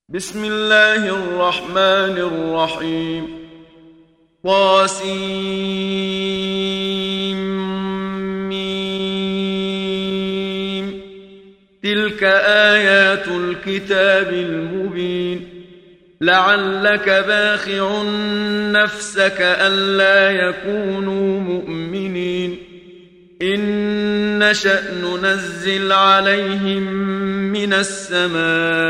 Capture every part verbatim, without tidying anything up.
بسم الله الرحمن الرحيم. طاسيم. تلك آيات الكتاب المبين. لعلك باخع نفسك ألا يكونوا مؤمنين. إن نشأ ننزل عليهم من السماء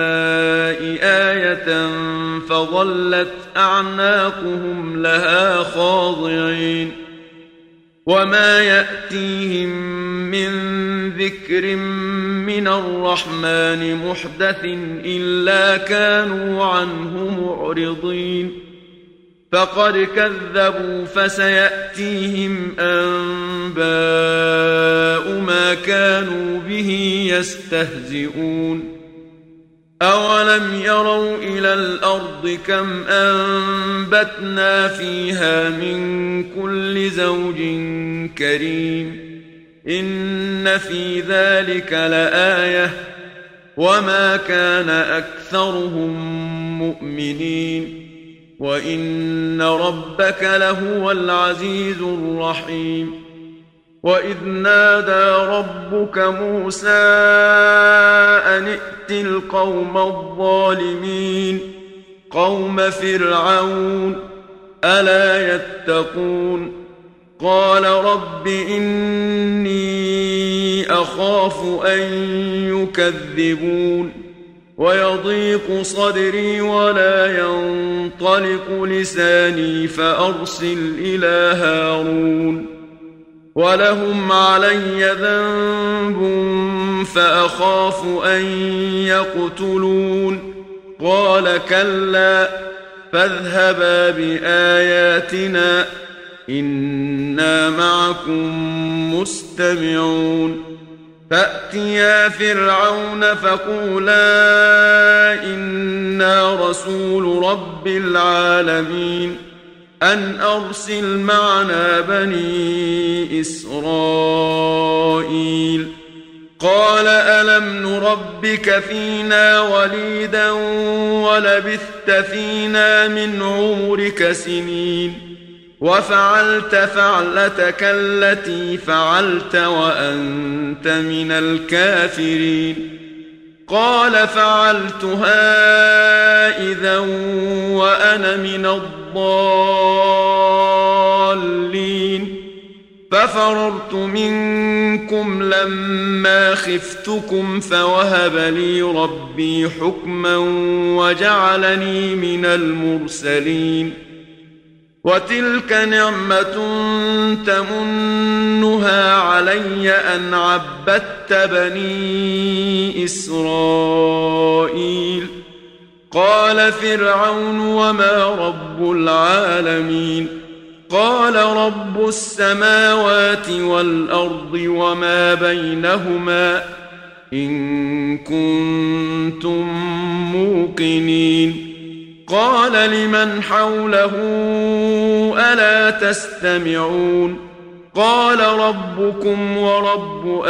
آية فظلت أعناقهم لها خاضعين. وما يأتيهم من ذكر من الرحمن محدث إلا كانوا عنه معرضين. فقد كذبوا فسيأتيهم أنباء ما كانوا به يستهزئون. أولم يروا إلى الأرض كم أنبتنا فيها من كل زوج كريم. إن في ذلك لآية وما كان أكثرهم مؤمنين وإن ربك لهو العزيز الرحيم. وإذ نادى ربك موسى أن ائت القوم الظالمين قوم فرعون ألا يتقون. قال رب إني أخاف أن يكذبون ويضيق صدري ولا ينطلق لساني فأرسل إلى هارون ولهم علي ذنب فأخاف أن يقتلون. قال كلا فاذهبا بآياتنا إنا معكم مستمعون. فأتيا فرعون فقولا إنا رسول رب العالمين أن أرسل معنا بني إسرائيل. قال ألم نربك فينا وليدا ولبثت فينا من عمرك سنين وفعلت فعلتك التي فعلت وأنت من الكافرين. قال فعلتها إذا وأنا من الضالين ففررت منكم لما خفتكم فوهب لي ربي حكما وجعلني من المرسلين. وتلك نعمة تمنها علي أن عبدت بني إسرائيل. قال فرعون وما رب العالمين. قال رب السماوات والأرض وما بينهما إن كنتم موقنين. قال لمن حوله ألا تستمعون. قال ربكم ورب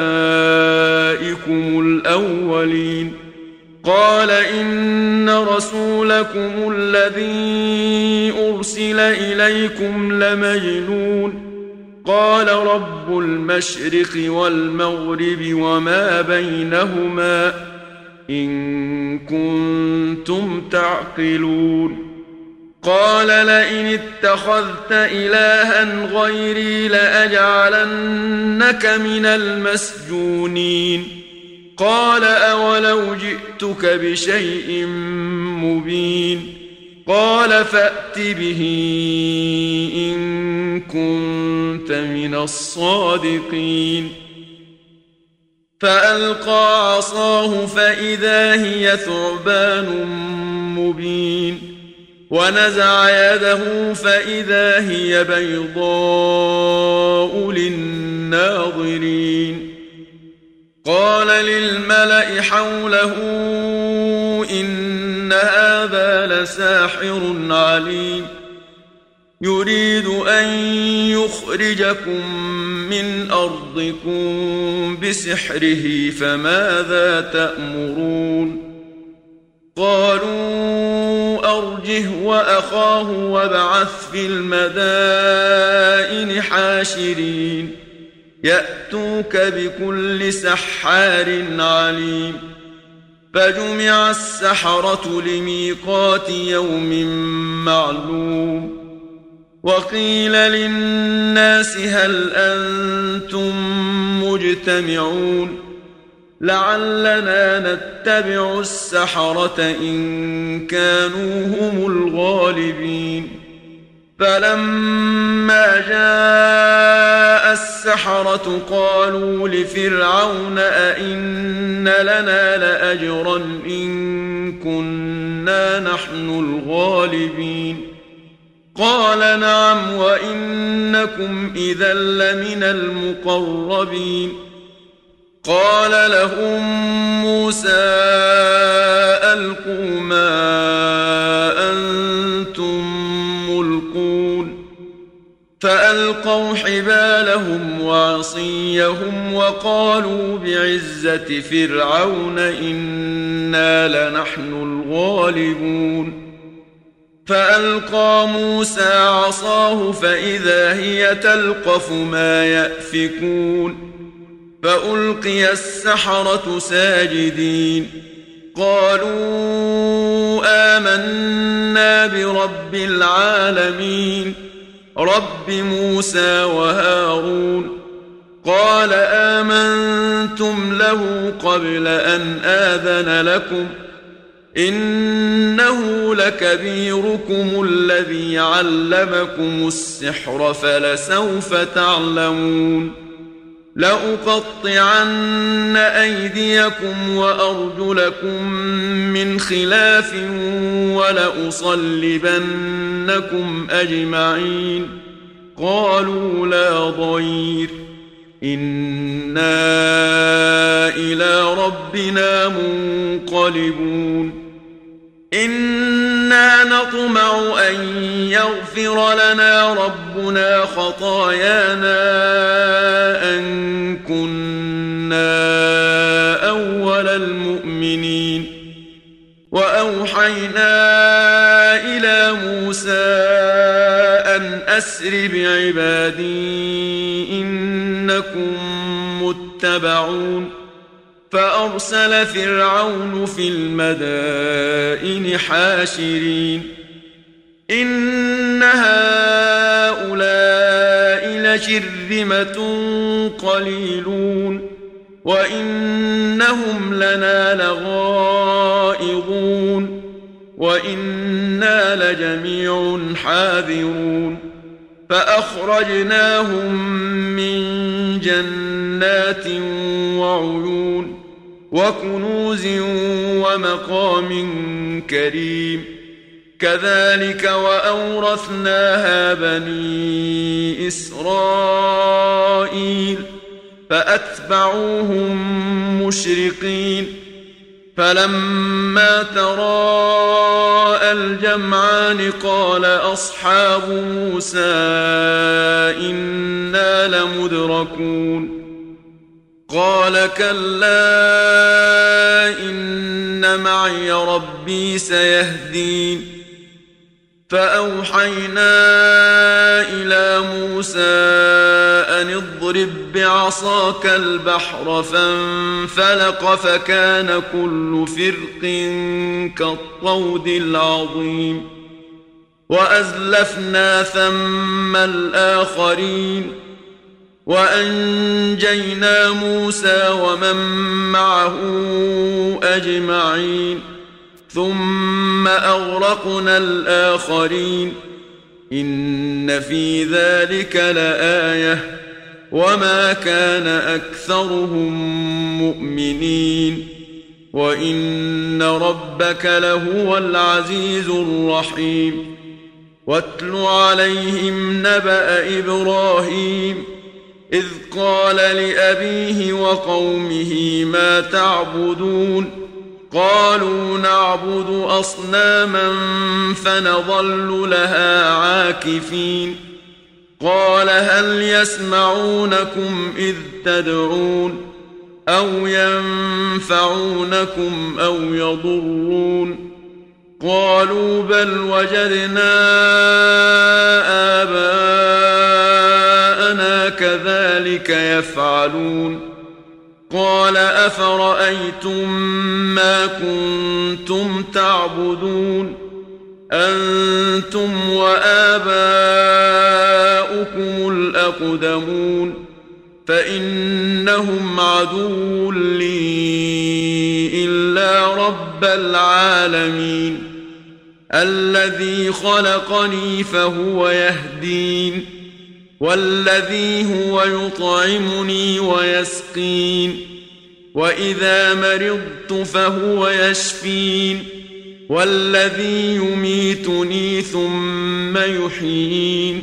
آبائكم الأولين. قال إن رسولكم الذي أرسل إليكم لمجنون. قال رب المشرق والمغرب وما بينهما إن كنتم تعقلون. قال لئن اتخذت إلها غيري لأجعلنك من المسجونين. قال أولو جئتك بشيء مبين. قال فأت به إن كنت من الصادقين. فألقى عصاه فإذا هي ثعبان مبين ونزع يده فإذا هي بيضاء للناظرين. قال للملأ حوله إن هذا لساحر عليم يريد أن يخرجكم من أرضكم بسحره فماذا تأمرون قالوا أرجه وأخاه وابعث في المدائن حاشرين يأتوك بكل سحار عليم فجمع السحرة لميقات يوم معلوم وقيل للناس هل أنتم مجتمعون لعلنا نتبع السحرة إن كانوا هم الغالبين فلما جاء السحرة قالوا لفرعون أئن لنا لأجرا إن كنا نحن الغالبين قال نعم وإنكم إذا لمن المقربين قال لهم موسى ألقوا ما أنتم ملقون فألقوا حبالهم وعصيهم وقالوا بعزة فرعون إنا لنحن الغالبون فألقى موسى عصاه فإذا هي تلقف ما يأفكون فألقي السحرة ساجدين قالوا آمنا برب العالمين رب موسى وهارون قال آمنتم له قبل أن آذن لكم إنه لكبيركم الذي علمكم السحر فلسوف تعلمون لأقطعن أيديكم وأرجلكم من خلاف ولأصلبنكم أجمعين قالوا لا ضير إنا إلى ربنا منقلبون إنا نطمع أن يغفر لنا ربنا خطايانا أن كنا أول المؤمنين وأوحينا إلى موسى أن أسر بعبادي إنكم متبعون فأرسل فرعون في المدائن حاشرين إن هؤلاء لشرذمة قليلون وإنهم لنا لغائظون وإنا لجميع حاذرون فأخرجناهم من جنات وعيون وكنوز ومقام كريم كذلك وأورثناها بني إسرائيل فأتبعوهم مشرقين فلما تراءى الجمعان قال أصحاب موسى إنا لمدركون قال كلا إن معي ربي سيهدين فأوحينا إلى موسى أن اضرب بعصاك البحر فانفلق فكان كل فرق كالطود العظيم وأزلفنا ثم الآخرين وأنجينا موسى ومن معه أجمعين ثم أغرقنا الآخرين إن في ذلك لآية وما كان أكثرهم مؤمنين وإن ربك لهو العزيز الرحيم واتل عليهم نبأ إبراهيم إذ قال لأبيه وقومه ما تعبدون قالوا نعبد أصناما فنظل لها عاكفين قال هل يسمعونكم إذ تدعون أو ينفعونكم أو يضرون قالوا بل وجدنا آباءنا كذلك يفعلون قال أفرأيتم ما كنتم تعبدون أنتم وآباؤكم الأقدمون فإنهم عدو لي إلا رب العالمين الذي خلقني فهو يهدين والذي هو يطعمني ويسقين وإذا مرضت فهو يشفين والذي يميتني ثم يحيين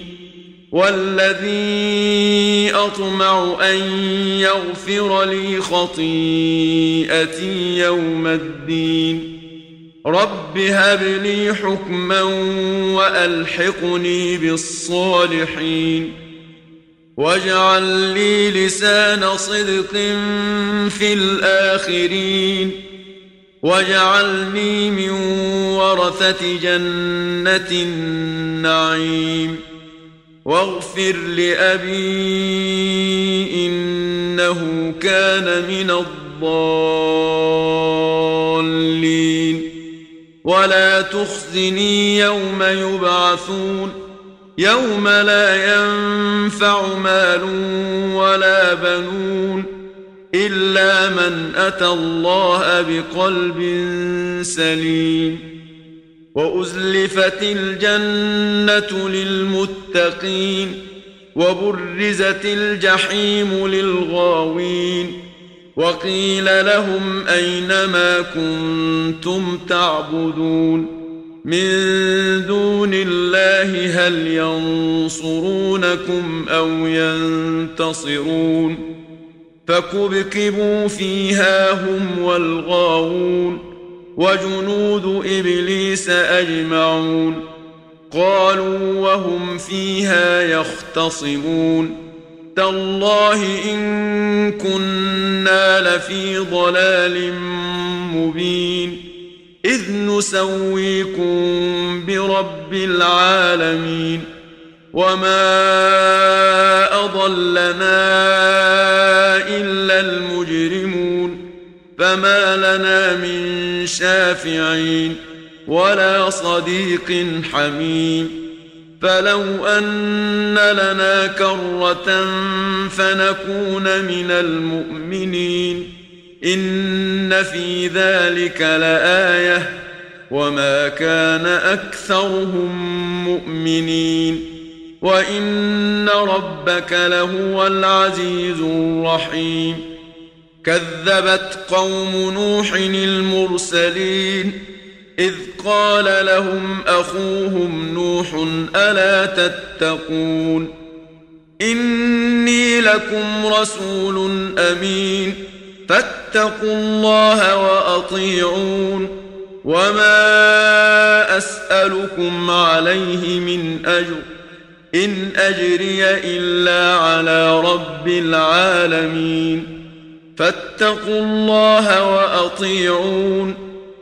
والذي أطمع أن يغفر لي خطيئتي يوم الدين رب هب لي حكما وألحقني بالصالحين واجعل لي لسان صدق في الآخرين واجعلني من ورثة جنة النعيم واغفر لأبي إنه كان من الضالين ولا تخزني يوم يبعثون يوم لا ينفع مال ولا بنون إلا من أتى الله بقلب سليم وأزلفت الجنة للمتقين وبرزت الجحيم للغاوين وقيل لهم أين ما كنتم تعبدون من دون الله هل ينصرونكم أو ينتصرون فكبكبوا فيها هم والغاوون وجنود إبليس أجمعون قالوا وهم فيها يختصمون تالله إن كنا لفي ضلال مبين إذ نسويكم برب العالمين وما أضلنا إلا المجرمون فما لنا من شافعين ولا صديق حميم فلو أن لنا كرة فنكون من المؤمنين إن في ذلك لآية وما كان أكثرهم مؤمنين وإن ربك لهو العزيز الرحيم كذبت قوم نوح المرسلين إذ قال لهم أخوهم نوح ألا تتقون إني لكم رسول أمين فاتقوا الله وأطيعون وما أسألكم عليه من أجر إن أجري إلا على رب العالمين فاتقوا الله وأطيعون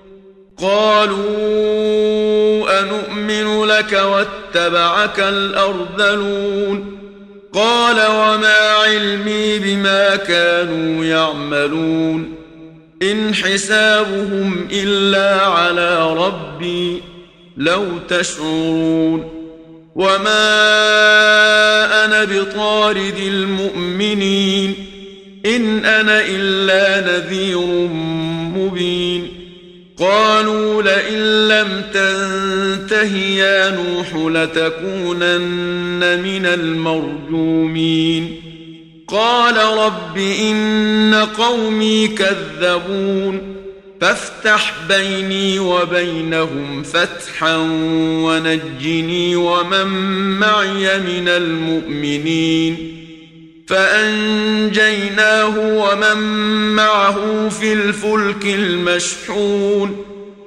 قالوا أنؤمن لك واتبعك الأرذلون قال وما علمي بما كانوا يعملون إن حسابهم إلا على ربي لو تشعرون وما أنا بطارد المؤمنين إن أنا إلا نذير مبين قالوا لئن لم تنته يا نوح لتكونن من المرجومين قال رب إن قومي كذبون فافتح بيني وبينهم فتحا ونجني ومن معي من المؤمنين فأنجيناه ومن معه في الفلك المشحون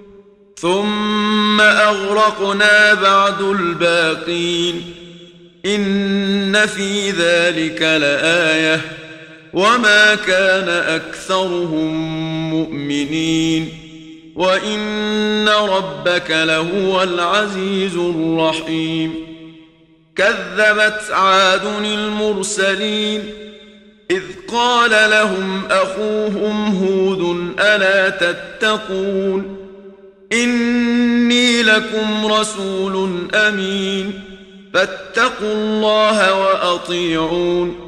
ثم أغرقنا بعد الباقين إن في ذلك لآية وما كان أكثرهم مؤمنين وإن ربك لهو العزيز الرحيم كذبت عاد المرسلين إذ قال لهم أخوهم هود ألا تتقون إني لكم رسول أمين فاتقوا الله وأطيعون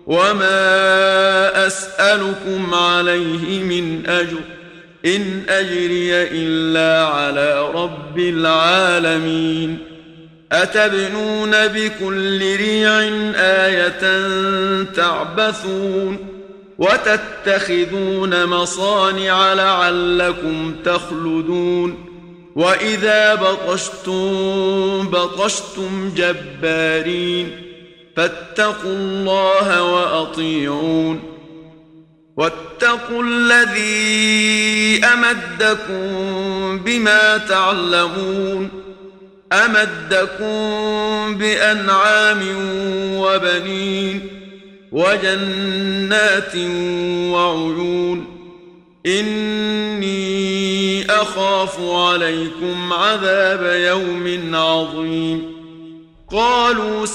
وما أسألكم عليه من أجر إن أجري إلا على رب العالمين أتبنون بكل ريع آية تعبثون وتتخذون مصانع لعلكم تخلدون وإذا بطشتم بطشتم جبارين فاتقوا الله وأطيعون واتقوا الذي أمدكم بما تعلمون أمدكم بأنعام وبنين وجنات وعيون إني أخاف عليكم عذاب يوم عظيم قالوا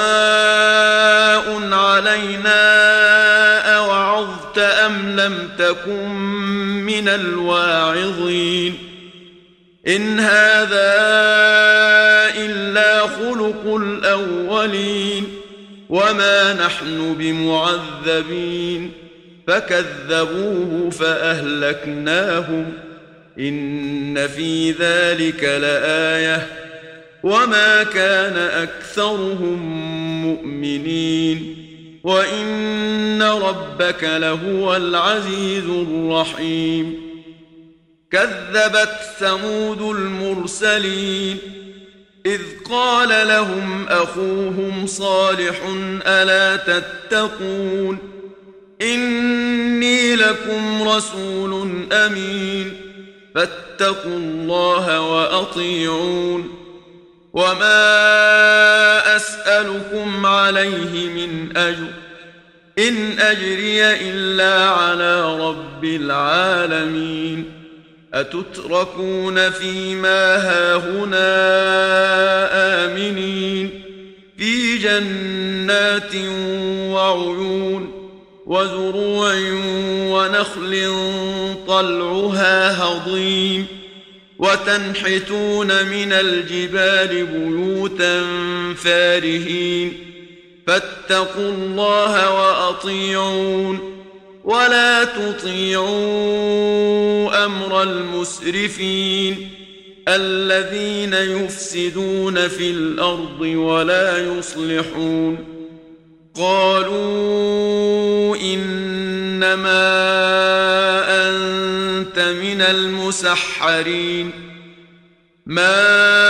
سواء علينا أوعظت أم لم تكن من الواعظين إن هذا إلا خلق الأولين وما نحن بمعذبين فكذبوه فأهلكناهم إن في ذلك لآية وما كان أكثرهم مؤمنين وإن ربك لهو العزيز الرحيم كذبت ثمود المرسلين إذ قال لهم أخوهم صالح ألا تتقون إني لكم رسول أمين فاتقوا الله وأطيعون وما أسألكم عليه من أجر إن أجري إلا على رب العالمين أتتركون فيما هاهنا آمنين في جنات وعيون وزروع ونخل طلعها هضيم وتنحتون من الجبال بيوتا فارهين فاتقوا الله وأطيعون ولا تطيعوا أمر المسرفين الذين يفسدون في الأرض ولا يصلحون قالوا إنما أنت من المسحرين ما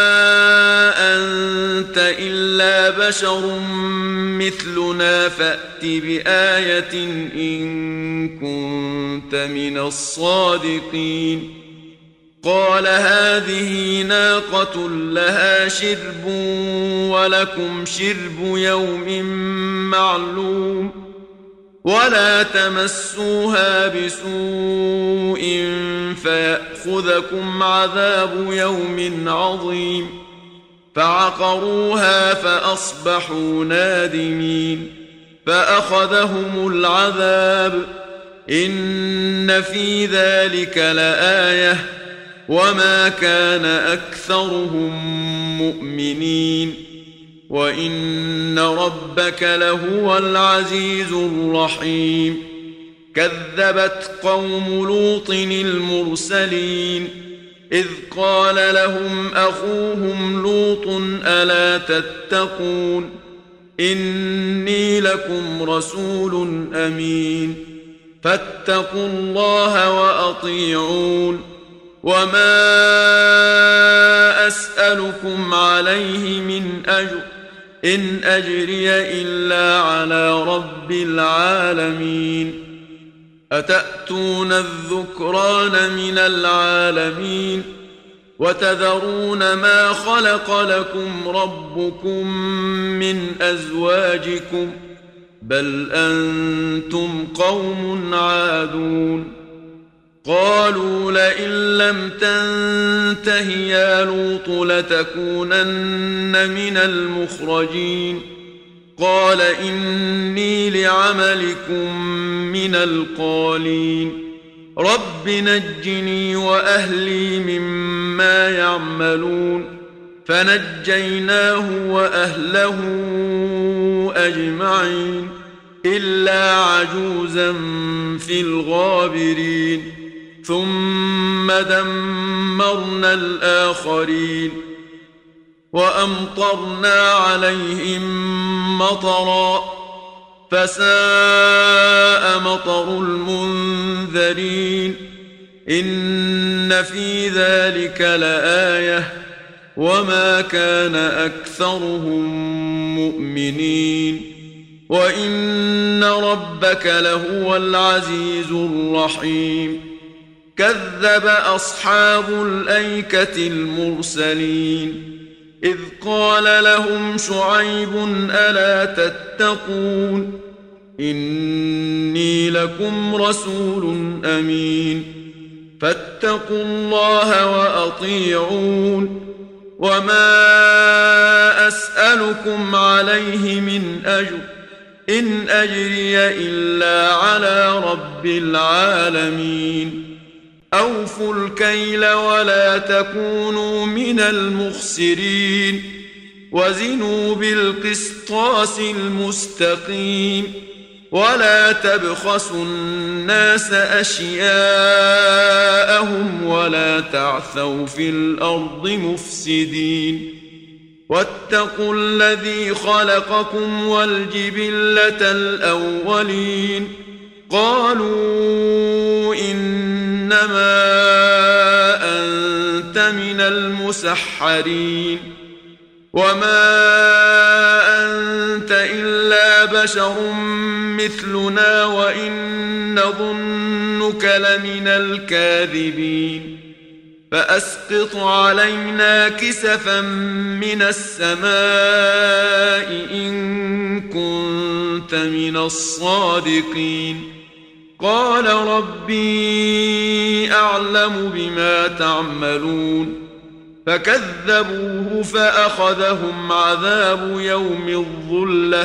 أنت إلا بشر مثلنا فأت بآية إن كنت من الصادقين قال هذه ناقة لها شرب ولكم شرب يوم معلوم ولا تمسوها بسوء فيأخذكم عذاب يوم عظيم فعقروها فأصبحوا نادمين فأخذهم العذاب إن في ذلك لآية وما كان أكثرهم مؤمنين وإن ربك لهو العزيز الرحيم كذبت قوم لوط المرسلين إذ قال لهم أخوهم لوط ألا تتقون إني لكم رسول أمين فاتقوا الله وأطيعون وما أسألكم عليه من أجر إن أجري إلا على رب العالمين أتأتون الذكران من العالمين وتذرون ما خلق لكم ربكم من أزواجكم بل أنتم قوم عادون قالوا لئن لم تنته يا لوط لتكونن من المخرجين قال إني لعملكم من القالين رب نجني وأهلي مما يعملون فنجيناه وأهله أجمعين إلا عجوزا في الغابرين ثم دمرنا الآخرين وأمطرنا عليهم مطرا فساء مطر المنذرين إن في ذلك لآية وما كان أكثرهم مؤمنين وإن ربك لهو العزيز الرحيم كذب أصحاب الأيكة المرسلين إذ قال لهم شعيب ألا تتقون إني لكم رسول أمين فاتقوا الله وأطيعون وما أسألكم عليه من أجر إن أجري إلا على رب العالمين أوفوا الكيل ولا تكونوا من المخسرين وزنوا بالقسطاس المستقيم ولا تبخسوا الناس أشياءهم ولا تعثوا في الأرض مفسدين واتقوا الذي خلقكم والجبلة الأولين قالوا إنما أنت من المسحرين وما أنت إلا بشر مثلنا وإن نظنك لمن الكاذبين فأسقط علينا كسفا من السماء إن كنت من الصادقين قال ربي أعلم بما تعملون فكذبوه فأخذهم عذاب يوم الظلة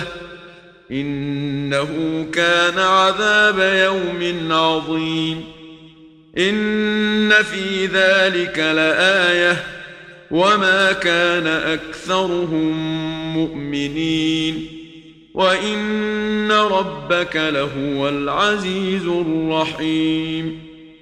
إنه كان عذاب يوم عظيم إن في ذلك لآية وما كان أكثرهم مؤمنين وإن ربك لهو العزيز الرحيم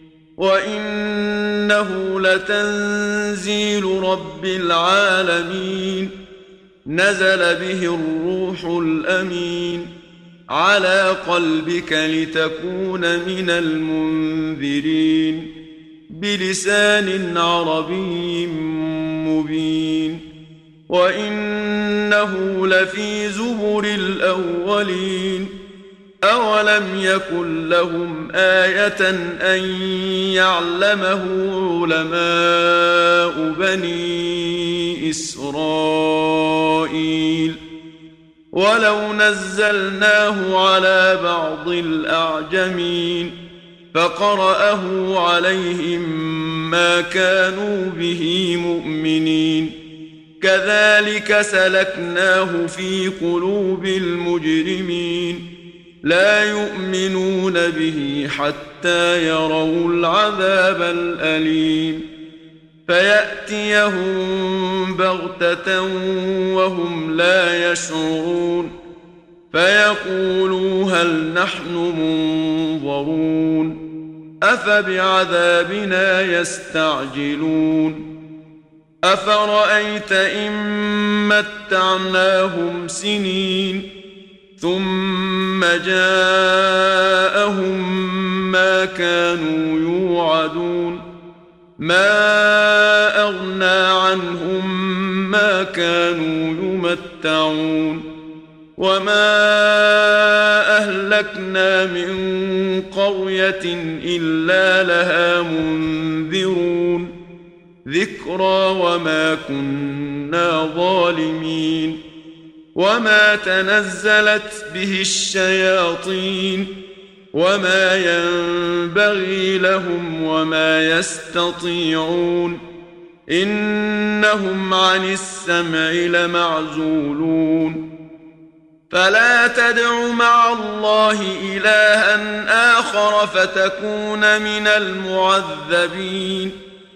وإنه لتنزيل رب العالمين نزل به الروح الأمين على قلبك لتكون من المنذرين بلسان عربي مبين وإنه لفي زبر الأولين أولم يكن لهم آية أن يعلمه علماء بني إسرائيل ولو نزلناه على بعض الأعجمين فقرأه عليهم ما كانوا به مؤمنين كذلك سلكناه في قلوب المجرمين لا يؤمنون به حتى يروا العذاب الأليم فيأتيهم بغتة وهم لا يشعرون فيقولوا هل نحن منظرون أفبعذابنا يستعجلون أفرأيت إن متعناهم سنين ثم جاءهم ما كانوا يوعدون ما أغنى عنهم ما كانوا يمتعون وما أهلكنا من قرية إلا لها منذرون ذكرى وما كنا ظالمين وما تنزلت به الشياطين وما ينبغي لهم وما يستطيعون إنهم عن السمع لمعزولون فلا تدع مع الله إلها آخر فتكون من المعذبين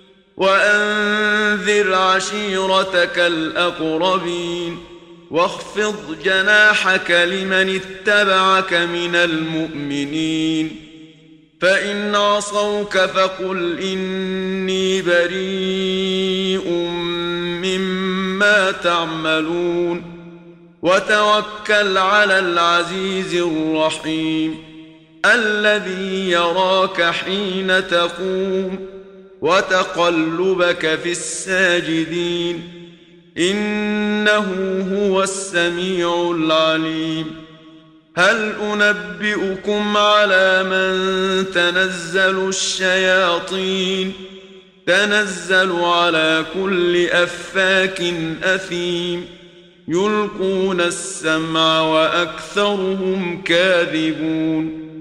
وأنذر عشيرتك الأقربين واخفض جناحك لمن اتبعك من المؤمنين فإن عصوك فقل إني بريء مما تعملون وتوكل على العزيز الرحيم الذي يراك حين تقوم وتقلبك في الساجدين إنه هو السميع العليم هل أنبئكم على من تنزل الشياطين تنزل على كل أفاك أثيم يلقون السمع وأكثرهم كاذبون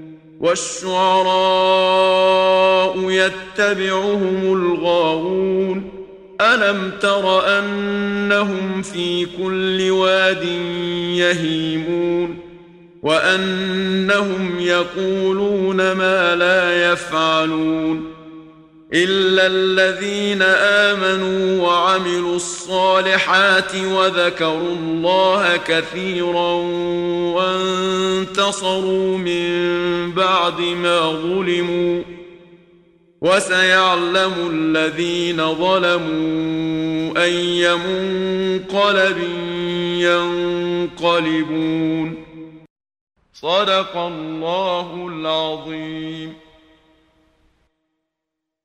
والشعراء يتبعهم الغاوون ألم تر أنهم في كل واد يهيمون وأنهم يقولون ما لا يفعلون إلا الذين آمنوا وعملوا الصالحات وذكروا الله كثيرا وانتصروا من بعد ما ظلموا وسيعلم الذين ظلموا أي منقلب ينقلبون صدق الله العظيم.